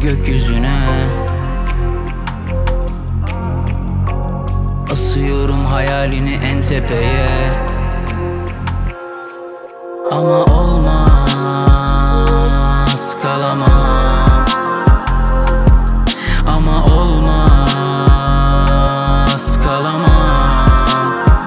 gökyüzüne. Asıyorum hayalini en tepeye. Ama olmaz, kalamam. Ama olmaz, kalamam.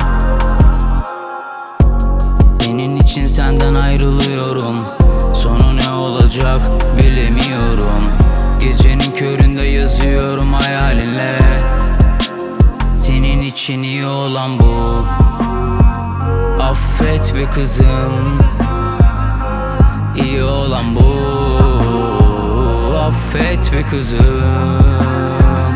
Senin için senden ayrılıyorum. Sonu ne olacak bilemiyorum. Gecenin köründe yazıyorum hayalinle. Senin için iyi olan bu. Affet be kızım, iyi olan bu. Affet be kızım.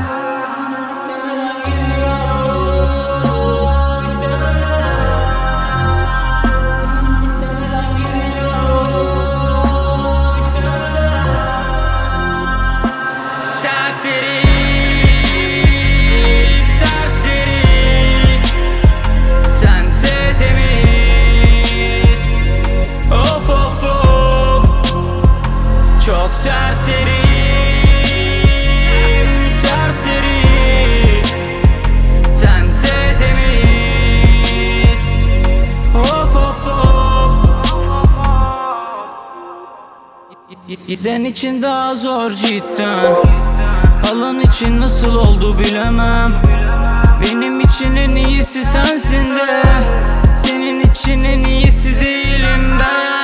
Çok serseriyim, serseri. Sense temiz. Of of of. Giden için daha zor cidden. Kalan için nasıl oldu bilemem. Benim için en iyisi sensin de senin için en iyisi değilim ben.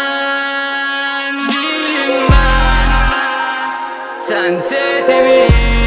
Sense temiz.